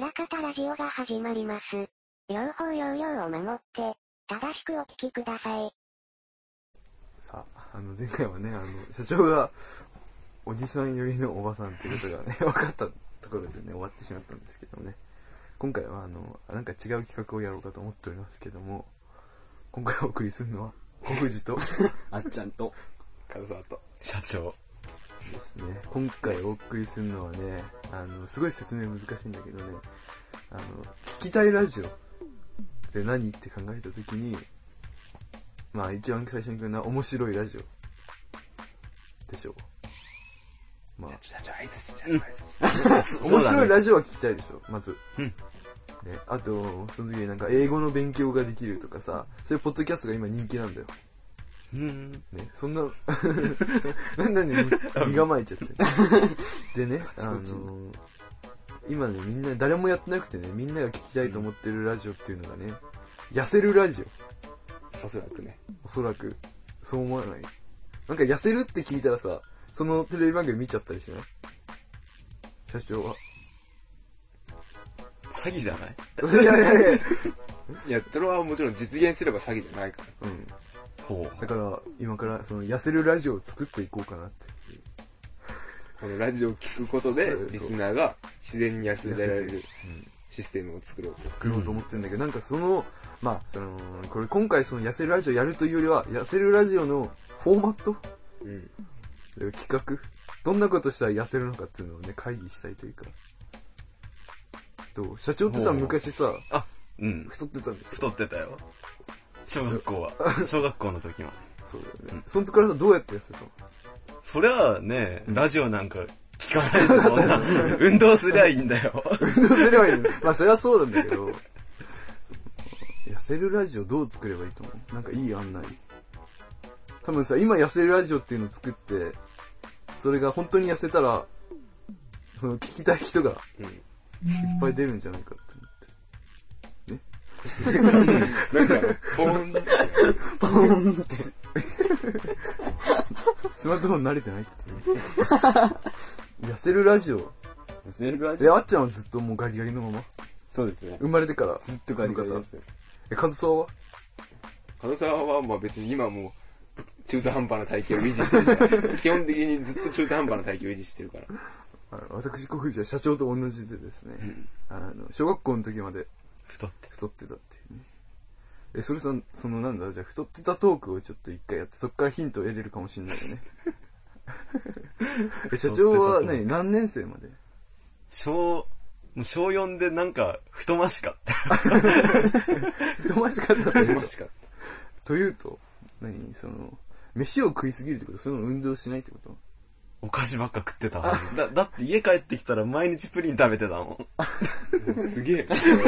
裏方ラジオが始まります。用法用量を守って、正しくお聞きください。 さあ、前回はね、社長が、おじさん寄りのおばさんっていうことがね、分かったところでね、終わってしまったんですけどもね。今回はなんか違う企画をやろうかと思っておりますけども、今回お送りするのは、小藤と、 あっちゃんと、 カズサーと、 社長。 ですね。今回お送りするのはね、すごい説明難しいんだけどね、聞きたいラジオって何って考えたときに、まあ一番最初に来るのは面白いラジオでしょう。まあ、面白いラジオは聞きたいでしょ、まず。 うん。 ね、あと、その時になんか英語の勉強ができるとかさ、そういうポッドキャストが今人気なんだよ。ね、そんな、なんで身構えちゃってでね、今ね、みんな、誰もやってなくてね、みんなが聞きたいと思ってるラジオっていうのがね、痩せるラジオ。 おそらくね。 おそらく、そう思わない？なんか痩せるって聞いたらさ、そのテレビ番組見ちゃったりしない？社長は。 詐欺じゃない？ いや、それはもちろん実現すれば詐欺じゃないから。 うん。 ほう。 だから、今から、痩せるラジオを作っていこうかなって。 このラジオを聞くことで、リスナーが自然に痩せられるシステムを作ろうと思ってるんだけど、なんかまあ、これ今回痩せるラジオやるというよりは、痩せるラジオのフォーマット、企画、どんなことしたら痩せるのかっていうのをね、会議したいというか。社長ってさ、昔さ、太ってたんでしょ？ 太ってたよ。小学校の時まで。 そうだよね。その時からさ、どうやって痩せたの？ そりゃあね、ラジオなんか聞かないでそんな、運動すりゃいいんだよ。 運動すればいいの？まあそれはそうなんだけど、痩せるラジオどう作ればいいと思う？なんかいい案内。多分さ、今痩せるラジオっていうのを作って、それが本当に痩せたら、聞きたい人がいっぱい出るんじゃないかって思って。ね？ なんか、ポーンって。 スマートフォン慣れてないって痩せるラジオ。 痩せるラジオ？ あっちゃんはずっともうガリガリのまま？ そうですね。 生まれてからずっとガリガリですよ。 カズサは？ カズサはまあ別に今もう中途半端な体型を維持してるから、基本的にずっと中途半端な体型を維持してるから。 私、小藤は社長と同じでですね、小学校の時まで太ってたっていうね。それさ、なんだ、じゃあ太ってたトークをちょっと一回やって、そっからヒントを得れるかもしれないよね。社長は何年生まで？ 小4でなんか、太ましかった。 太ましかった太ましかった。 というと、飯を食いすぎるってこと？その運動しないってこと？ お菓子ばっか食ってたはず。だって家帰ってきたら毎日プリン食べてたもん。 すげえ。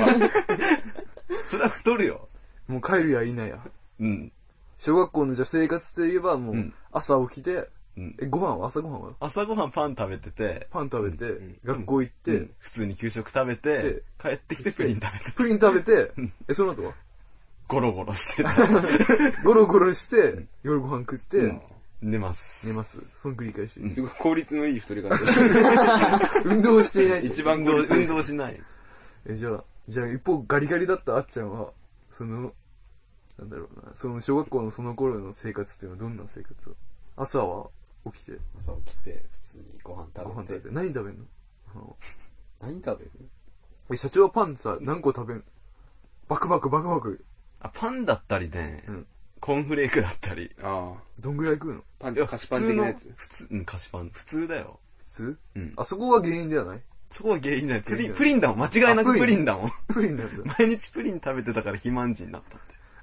それは太るよ。 もう帰るやいなや。 うん。 小学校のじゃ生活といえばもう、朝起きて、ご飯は？朝ご飯は？ 朝ご飯パン食べてて、 学校行って、 普通に給食食べて、帰ってきてプリン食べて。 プリン食べて、その後は？ ゴロゴロしてた。 ゴロゴロして、夜ご飯食って、 寝ます。 その繰り返し。 すごい効率のいい太り方。 運動していない。 一番運動しない。 じゃあ一方ガリガリだったあっちゃんは、なんだろうな、小学校のその頃の生活っていうのはどんな生活？朝は起きて、 普通にご飯食べて。 何食べんの？ 何食べる？ 社長はパンさ、何個食べんの？バクバク。 パンだったりね、コーンフレークだったり。 どんぐらい食うの？ パン、菓子パン的なやつ？ 菓子パン。普通だよ。 普通？そこは原因ではない？ そこは原因じゃない。プリンだもん。間違いなくプリンだもん。 プリンなんだ。 毎日プリン食べてたから肥満児になったって。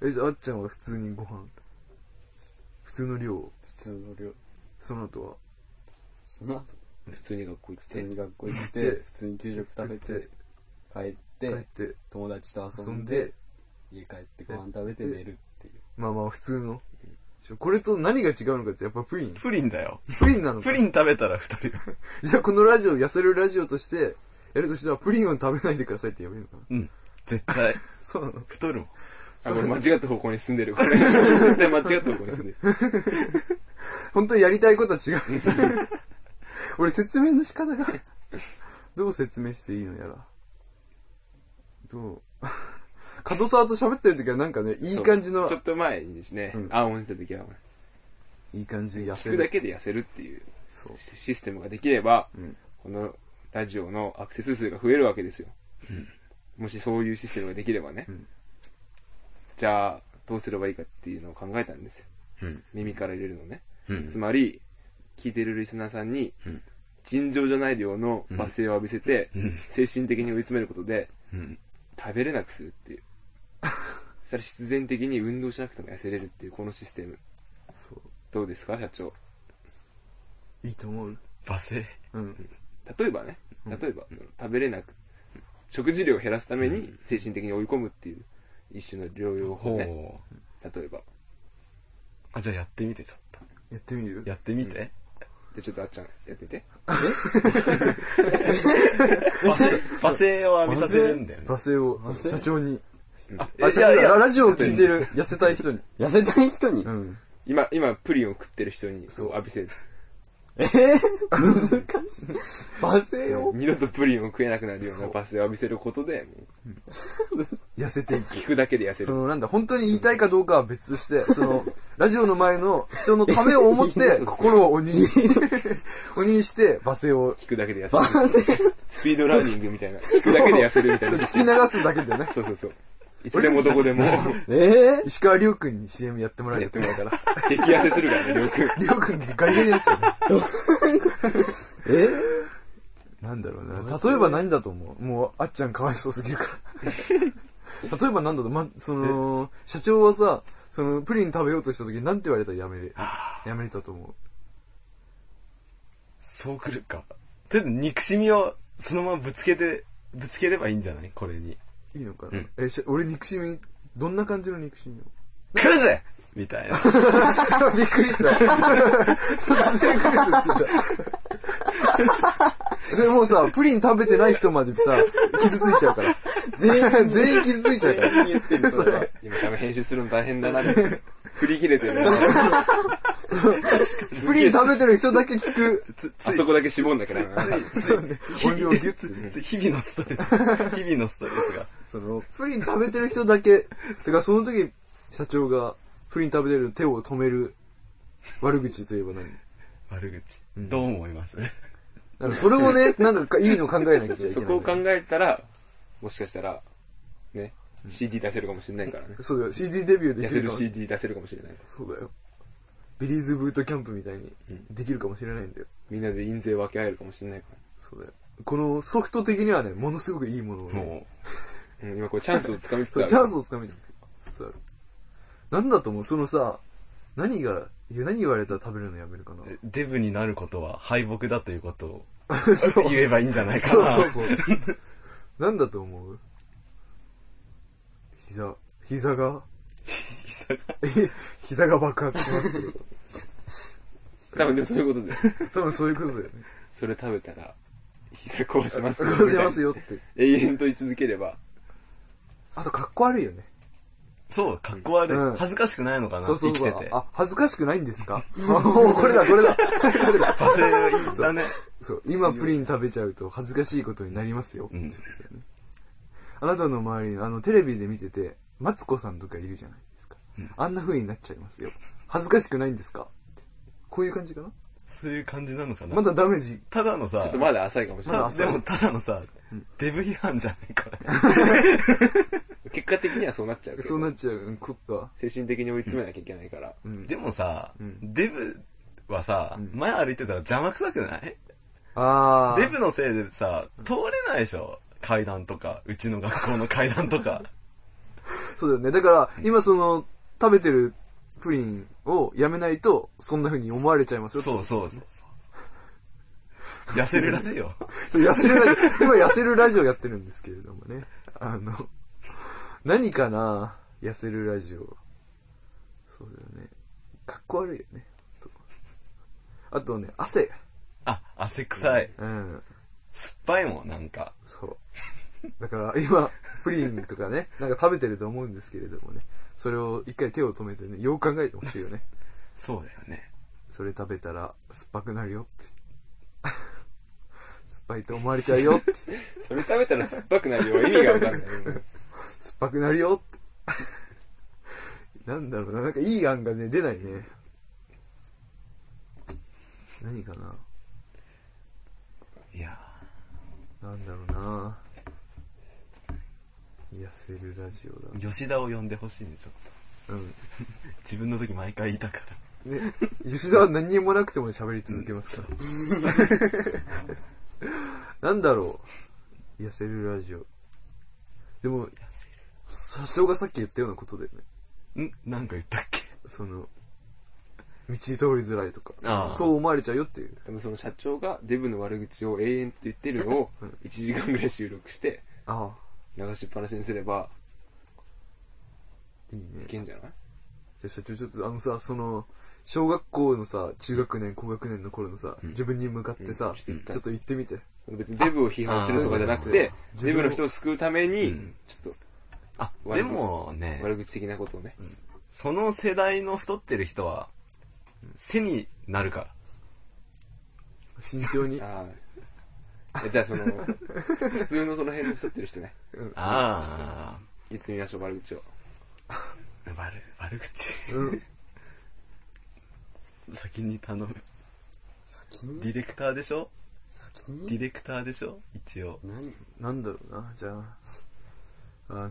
じゃああっちゃんは普通にご飯？普通の量？その後は？ 普通に学校行って、 普通に給食食べて、帰って、友達と遊んで、家帰ってご飯食べて寝るっていう。 まあ普通の。これと何が違うのかってやっぱプリン。 プリンだよ。 プリンなのか。 プリン食べたら太るよ。 じゃあこのラジオ、痩せるラジオとしてやるとしたらプリンを食べないでくださいって言えばいいのかな？ 絶対。 そうなの？ 太るもん。 これ間違った方向に進んでる。これ。絶対間違った方向に進んでる。 本当にやりたいことは違う。俺説明の仕方が、どう説明していいのやら。 門沢と喋ってる時はなんかね、いい感じの。 ちょっと前にですね、青森に行った時は、 いい感じに痩せ聞くだけで痩せるっていうシステムができれば、このラジオのアクセス数が増えるわけですよ。もしそういうシステムができればね。じゃあ、どうすればいいかっていうのを考えたんですよ。耳から入れるのね。つまり、聞いてるリスナーさんに、尋常じゃない量の罵声を浴びせて、精神的に追い詰めることで、食べれなくするっていう。そしたら必然的に運動しなくても痩せれるっていうこのシステム。どうですか、社長。 いいと思う。 罵声。 例えばね、食べれなく、食事量を減らすために精神的に追い込むっていう一種の療養法ね。例えば。 じゃあやってみて、ちょっと。 やってみる？ やってみて。 じゃあちょっとあっちゃん、やってみて。 罵声を浴びさせるんだよね。 罵声を、社長に。 ラジオを聞いてる痩せたい人に。 痩せたい人に今、プリンを食ってる人にそう浴びせる。 難しい。罵声を二度とプリンを食えなくなるような罵声を浴びせることで、 痩せていく。 聞くだけで痩せる。 本当に言いたいかどうかは別として、ラジオの前の人のためを思って、心を鬼にして罵声を。 聞くだけで痩せる。スピードランニングみたいな。聞くだけで痩せるみたいな。 聞き流すだけでね。 そう。いつでもどこでも。 石川亮君に CM やってもらえるから。 激痩せするからね、亮君。 亮君がガリガリになっちゃう。なんだろうな。例えば何だと思う？もう、あっちゃんかわいそうすぎるから。例えば何だと、社長はさ、プリン食べようとした時に何て言われたらやめれたと思う？ そうくるか。とりあえず憎しみをそのままぶつければいいんじゃない？これに。 いいのかな？俺憎しみ、どんな感じの憎しみを？ 来るぜみたいな。 びっくりした。突然来るぜ。それもうさ、プリン食べてない人までさ、傷ついちゃうから。全員傷ついちゃうから。 言ってるそれ。今多分編集するの大変だなって。振り切れてる。 プリン食べてる人だけ聞く。 あそこだけ絞んなきゃな。 そうね。音量ギュッて。 日々のストレスが。 プリン食べてる人だけ。てかその時、社長がプリン食べてる手を止める悪口といえば何？ 悪口。どう思います？ それをね、なんかいいの考えなきゃいけない。 そこを考えたら、もしかしたら、ね、CD 出せるかもしれないからね。 そうだよ、CD デビューできる。 痩せる CD 出せるかもしれない。 そうだよ。ビリーズブートキャンプみたいにできるかもしれないんだよ。 みんなで印税分け合えるかもしれないから。 そうだよ。このソフト的にはね、ものすごくいいものをね。 今これチャンスをつかみつつある。 チャンスをつかみつつある。なんだと思う？何言われたら食べるのやめるかな。 デブになることは敗北だということを言えばいいんじゃないかな。 そう。なんだと思う？膝が爆発しますよ。 多分でもそういうことで。 多分そういうことだよね。 それ食べたら、膝壊しますよ。 壊しますよって。 永遠と言い続ければ。 あと、かっこ悪いよね。 そう、かっこ悪い。恥ずかしくないのかな、生きてて。 恥ずかしくないんですか？これだ。罵声だね。 そう、今プリン食べちゃうと恥ずかしいことになりますよ。あなたの周りに、テレビで見てて、マツコさんとかいるじゃないですか。あんな風になっちゃいますよ。恥ずかしくないんですか？こういう感じかな？ そういう感じなのかな。 まだダメージ。 ただのさ、 ちょっとまだ浅いかもしれない。 でもただのさ、デブ批判じゃないか。 結果的にはそうなっちゃう。 そうなっちゃう。そっか。 精神的に追い詰めなきゃいけないから。 でもさ、デブはさ、前歩いてたら邪魔くさくない？デブのせいでさ、通れないでしょ。階段とか、うちの学校の階段とか。 そうだよね。だから、今食べてるプリンをやめないと、そんな風に思われちゃいますよ。 そう。痩せるラジオ。 今痩せるラジオやってるんですけれどもね。何かな？痩せるラジオ。そうだよね。かっこ悪いよね。あとね、汗臭い。 うん。 酸っぱいもん、なんか。 そう。だから今、プリンとかね、なんか食べてると思うんですけれどもね。それを一回手を止めてね、よく考えてほしいよね。 そうだよね。 それ食べたら酸っぱくなるよって。酸っぱいと思われちゃうよって。 それ食べたら酸っぱくなるよ。意味がわかんない。酸っぱくなるよって。なんだろうな、なんかいい案がね、出ないね。何かな。 いやなんだろうな。癒せるラジオだ。 吉田を呼んでほしいんですよ。うん。自分の時毎回いたから。 ね、吉田は何にもなくても喋り続けますから。なんだろう。癒せるラジオ。でも、社長がさっき言ったようなことだよね。なんか言ったっけ？ その、道通りづらいとか。そう思われちゃうよっていう。 でもその社長がデブの悪口を永遠って言ってるのを1時間ぐらい収録して、流しっぱなしにすれば、 いいね。 いけんじゃない？ じゃあ社長ちょっとさ、その、小学校のさ、中学年、高学年の頃のさ、自分に向かってさ、ちょっと言ってみて。 別にデブを批判するとかじゃなくて、デブの人を救うために、ちょっと、でもね、 悪口的なことをね。 その世代の太ってる人は、背になるから。 慎重に。 じゃあその、普通のその辺の太ってる人ね。言ってみましょう、悪口を。 悪口。先に頼む。ディレクターでしょ？ディレクターでしょ？一応。 なんだろうな、じゃあ。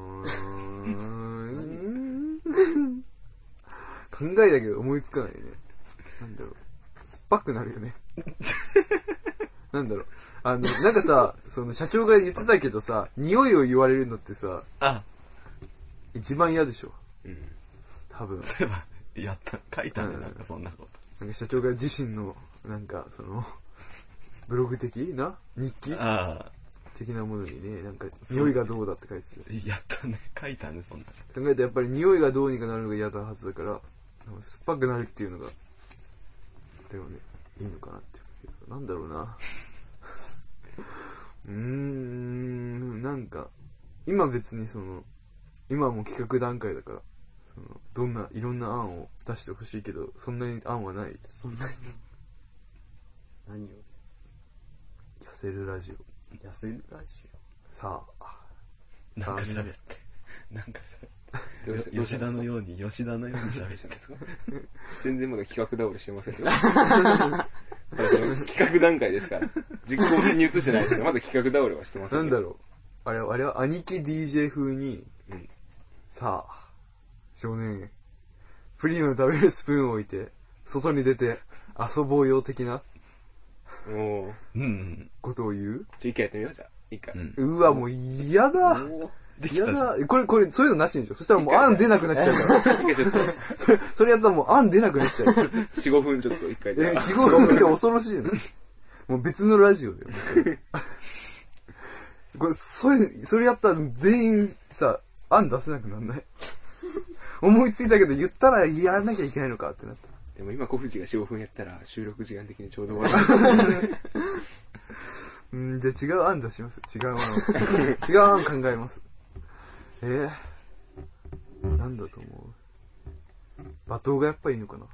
考えだけど思いつかないね。なんだろう。酸っぱくなるよね。なんだろう。なんかさ、その社長が言ってたけどさ、匂いを言われるのってさ、一番嫌でしょ。多分。 書いたね、なんかそんなこと。 なんか社長が自身の、なんかその、ブログ的な日記的なものにね、なんか匂いがどうだって書いてて。やったね、書いたね、そんな。考えたらやっぱり匂いがどうにかなるのが嫌だはずだから、酸っぱくなるっていうのが、でもね、いいのかなっていう。なんだろうな。なんか、今別にその、今はもう企画段階だから、その、いろんな案を出してほしいけど、そんなに案はない。 そんなに何を？ 痩せるラジオ。 痩せるラジオ。さあ。 なんか喋って。なんか喋って。吉田のように喋ってんですか？ 全然まだ企画倒れしてませんけど。企画段階ですから。実行に移してないですよ。まだ企画倒れはしてません。 なんだろう。あれは兄貴 DJ 風に、さあ、少年、プリンを食べるスプーンを置いて、外に出て遊ぼうよ的な、ことを言う？ 一回やってみよう、じゃあ。いいか。 うわ、もう嫌だ。嫌だ。これ、そういうのなしにしよう。そしたらもう案出なくなっちゃうから。一回ちょっと。それやったらもう案出なくなっちゃう。 4、5分ちょっと一回で。 4、5分って恐ろしいな。もう別のラジオだよ。これ、それやったら全員さ、案出せなくなんない？思いついたけど言ったらやらなきゃいけないのかってなった。 でも今小藤が4、5分やったら収録時間的にちょうど終わる。 じゃあ違う案出します。違う案考えます。なんだと思う？罵倒がやっぱいいのかな？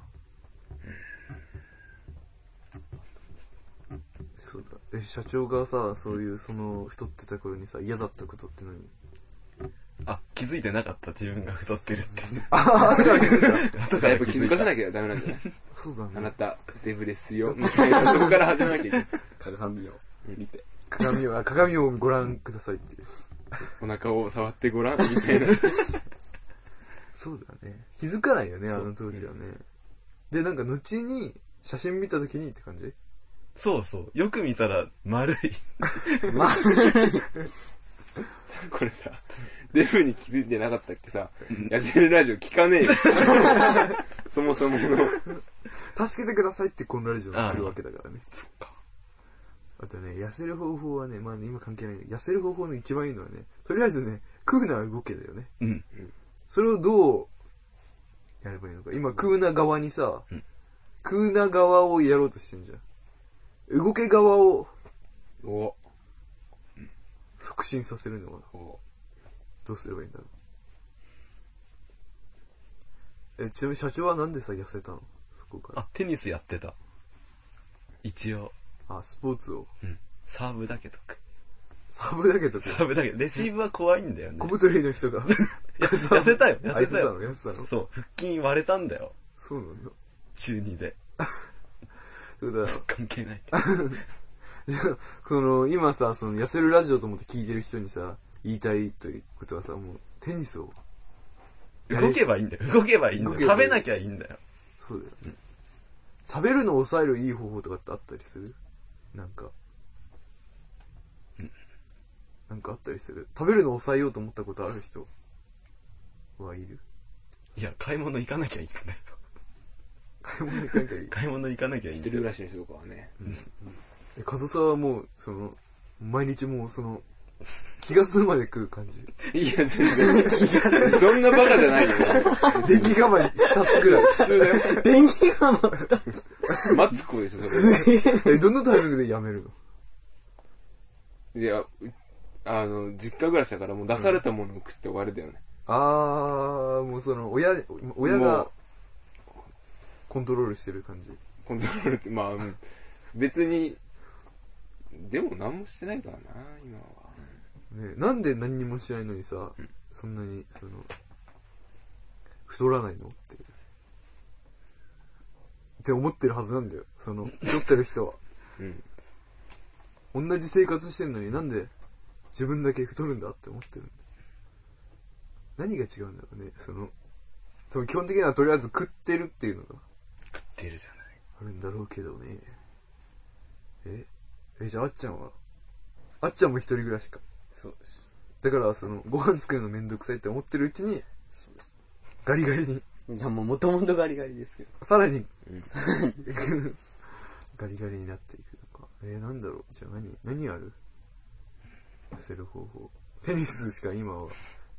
そうだ。社長がさ、そういうその太ってた頃にさ、嫌だったことって何？ 気づいてなかった、自分が太ってるって。 後から気づいた。やっぱ気づかせなきゃダメなんじゃない？ そうだね。 あなた、デブですよ。みたいな、そこから始めなきゃいけない。 鏡を見て。 鏡をご覧くださいっていう。 お腹を触ってごらん、みたいな。 そうだね。気づかないよね、あの当時はね。で、なんか後に、写真見た時にって感じ？ そうそう。よく見たら、丸い。 これさ、デブに気づいてなかったっけさ、痩せるラジオ聞かねえよ。そもそもの。 助けてくださいってこのラジオが来るわけだからね。そっか。あとね、痩せる方法はね、まあね、今関係ない。痩せる方法の一番いいのはね、とりあえずね、食うなは動けだよね。それをどうやればいいのか。今、食うな側にさ、食うな側をやろうとしてんじゃん。動け側を、促進させるのは、どうすればいいんだろう。ちなみに社長はなんでさ、痩せたの？そこから。 テニスやってた。一応。 スポーツを。 サーブだけとく。 サーブだけとく。 サーブだけ。レシーブは怖いんだよね。 小太りの人が。 痩せたよ、痩せたよ。 痩せたのそう、腹筋割れたんだよ。 そうなんだ。 中2で。 そうだよ。 関係ない。 じゃあ、今さ、痩せるラジオと思って聞いてる人にさ、言いたいということはさ、もう、テニスを。 動けばいいんだよ。動けばいいんだよ。食べなきゃいいんだよ。 そうだよ。食べるのを抑えるいい方法とかってあったりする？なんかあったりする？食べるのを抑えようと思ったことある人はいる？ いや、買い物行かなきゃいいんだよ。 買い物行かなきゃいい。 買い物行かなきゃいいんだよ。 一人暮らしの人とかはね。 カズサはもう、毎日もう気がするまで食う感じ。 いや、全然。そんなバカじゃないよ。 電気釜に2つくらい。 普通だよ。 電気釜2つ。 マツコでしょ、それ。 どのタイミングでやめるの？ いや、実家暮らしだからもう出されたものを食って終わりだよね。 もう親がコントロールしてる感じ。 コントロールって、まあ、別に、でも何もしてないからな、今は。 ね、なんで何にもしないのにさ、そんなに、太らないのって思ってるはずなんだよ。太ってる人は。同じ生活してんのになんで自分だけ太るんだって思ってるんだよ。何が違うんだろうね。多分基本的にはとりあえず食ってるっていうのが。 食ってるじゃない。 あるんだろうけどね。じゃああっちゃんは？あっちゃんも一人暮らしか。 そうです。 だからご飯作るのめんどくさいって思ってるうちに、ガリガリに。 じゃあもともとガリガリですけど。 さらに、ガリガリになっていくのか。なんだろう。じゃあ何ある？痩せる方法。テニスしか今は。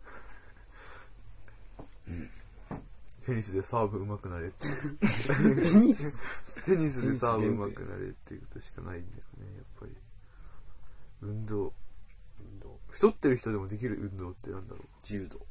テニスでサーブ上手くなれっていう。テニスでサーブ上手くなれっていうことしかないんだよね、やっぱり。運動。太ってる人でもできる運動ってなんだろう。 柔道。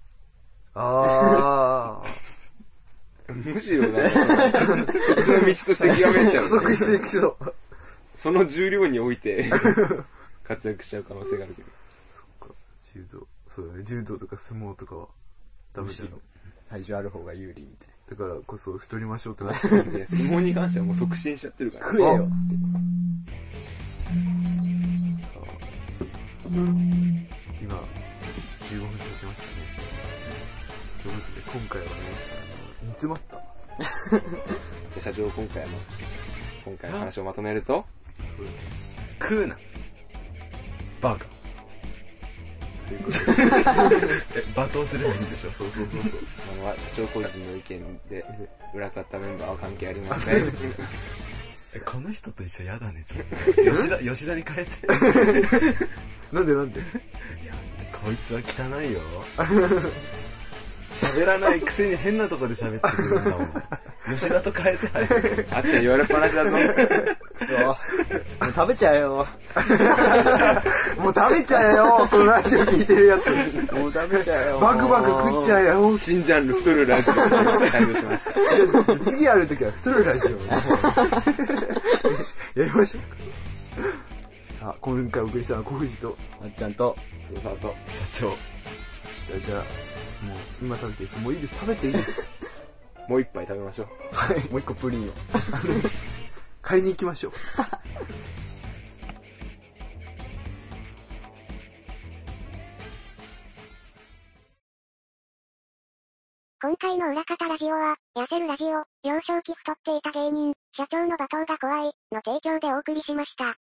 むしろな、その道として極めちゃう。 加速していくけど。 その重量において活躍しちゃう可能性があるけど。 そっか、柔道。そうだね、柔道とか相撲とかはダメだよ。 体重ある方が有利みたいだからこそ太りましょうってなってる。 いや、相撲に関してはもう促進しちゃってるから。 食えよって。 今、15分経ちましたね。ということで、今回はね、煮詰まった。 で、社長、今回の話をまとめると、 食うな。バカ。 ということで、 罵倒すればいいんでしょ。 そう。 社長個人の意見で、裏方メンバーは関係ありません。 この人と一緒やだね、ちょっと。吉田に変えて。 なんでいや、こいつは汚いよ。喋らないくせに変なとこで喋ってくるんだもん。吉田と変えてない。 あっちゃん言われっぱなしだぞ。 くそ。もう食べちゃえよ。 もう食べちゃえよ、このラジオ聞いてるやつ。 もう食べちゃえよ。 バクバク食っちゃえよ。 新ジャンル太るラジオが誕生しました。 次やるときは太るラジオ。やりましょう。さあ、今回お送りしたのは小藤と、 あっちゃんと、 黒沢と、 社長。 じゃあ、もう今食べていいです。もういいです。食べていいです。 もう一杯食べましょう。 はい。 もう一個プリンを。 買いに行きましょう。 今回の裏方ラジオは、痩せるラジオ、幼少期太っていた芸人、社長の罵倒が怖い、の提供でお送りしました。